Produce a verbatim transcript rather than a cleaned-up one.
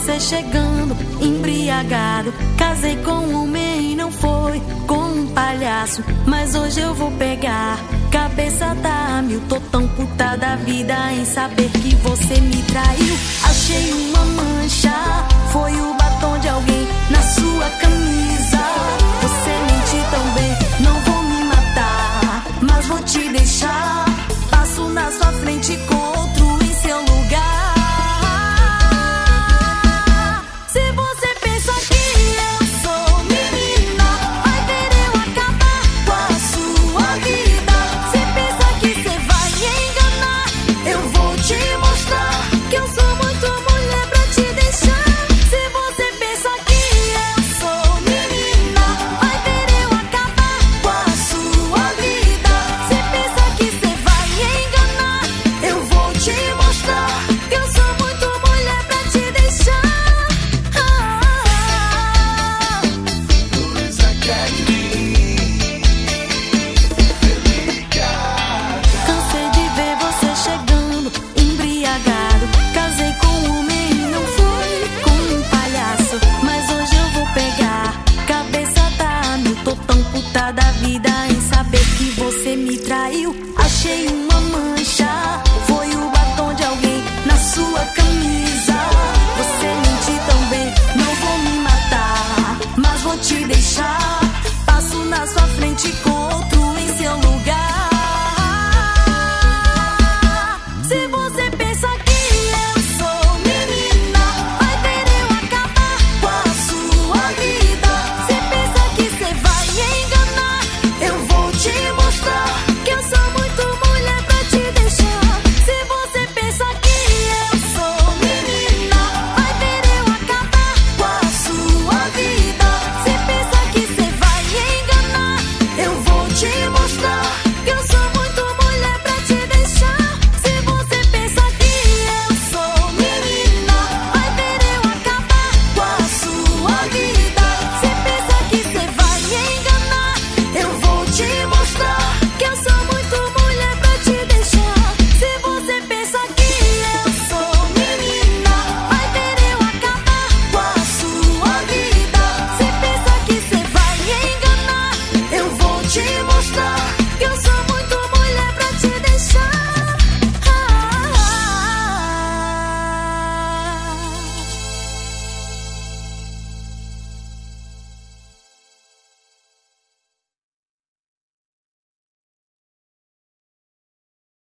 você chegando, embriagado. Casei com um homem e não foi com um palhaço. Mas hoje eu vou pegar, cabeça tá a mil. Tô tão puta da vida em saber que você me traiu. Achei uma mancha, foi o batom de alguém na sua camisa. Você mente tão bem, não vou me matar, mas vou te deixar. Passo na sua frente com outro em seu lugar. Se você pensa que eu sou menina, vai ver eu acabar com a sua vida. Se pensa que você vai enganar, eu vou te mostrar que eu sou muito mulher pra te deixar. Se você pensa que eu sou menina, vai ver eu acabar com a sua vida. Se pensa que você vai enganar, eu vou te mostrar que eu sou muito mulher pra te deixar. Cansei de ver você chegando, embriagado. Casei com um homem e não foi com um palhaço. Mas hoje eu vou pegar, cabeça tá a mil. Tô tão puta da vida em saber que você me traiu. Achei uma